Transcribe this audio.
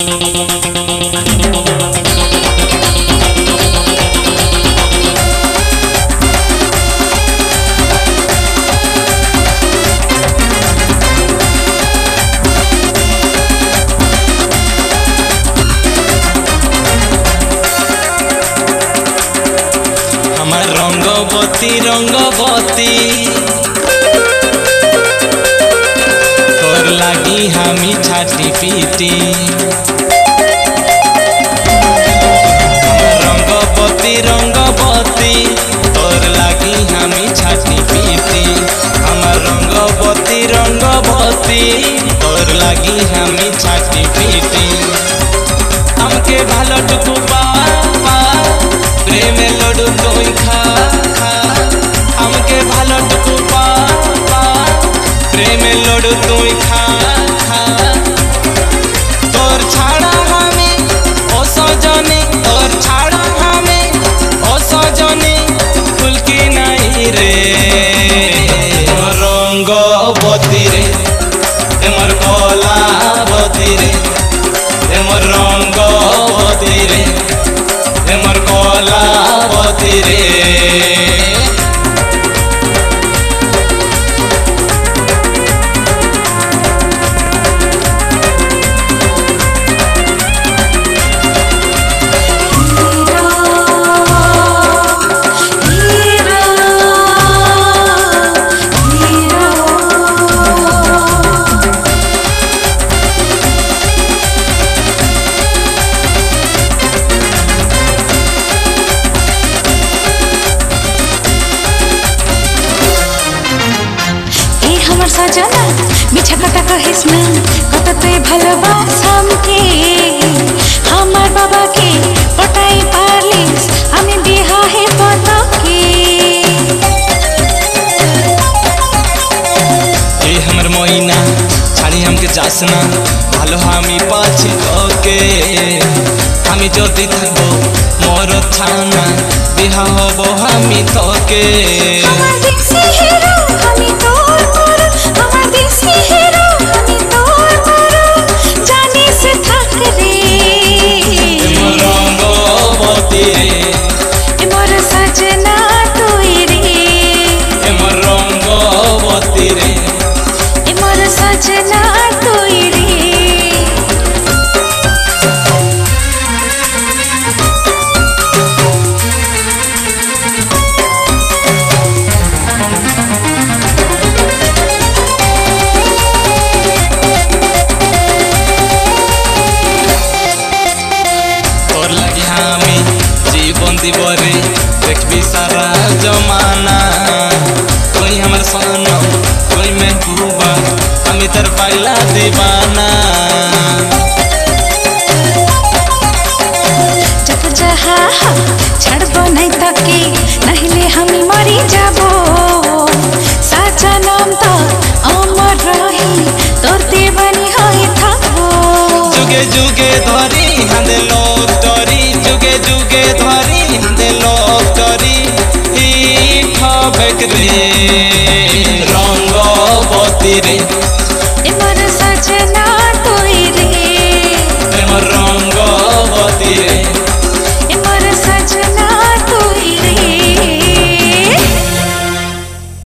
रंगवती तोर लागी हमी छाटी पीटी रंगवती रंगवती तोर लागी हमी छाटी पीटी हमार रंगवती रंगवती तोर लागी हमी छाटी पीटी हमके भालो टुकु पापा प्रेम लडू कोई खा हमके भालो टुकु पापा प्रेम लडू तुई खा तोर छाड़ा हमें ओ सजनी तोर छाड़ा हमें ओ सजनी फुल की नहीं रे रंगवती रे मोर कलावती रे मोर रंगवती रे मोर कलावती रे सजना मिछा कटा कहिस ना कतते भलबास हमके हमार बाबा के पटाई पारलिस हमें बिहा है पता के ए हमर मोइना छाड़ी हमके जासना भालो हमी पाछे ओके हमी जदी थाकबो मोर थाना बिहा होबो हमी तोके हमार देसी हीरो हमी तोर हमार देसी हीरो हमी तोर जाने से थक रे मोर रंगवती रे मोर सजना तुई रे मोर रंगवती रे मोर सजना तुई रे दीवारे देखबी सारा जमाना कोई हमार सनम कोई महबूबा हमी तर पाइला दीवाना जब जहा छड़बो नहीं तके नहीं ले हमी मरी जाबो साचा नाम तो अमर रही तोर देवानी होई थाकबो जुगे जुगे धरी हांदे लोग डरी जुगे जुगे धरी हांदे लोग डरी ही ठबक रे रंगवती रे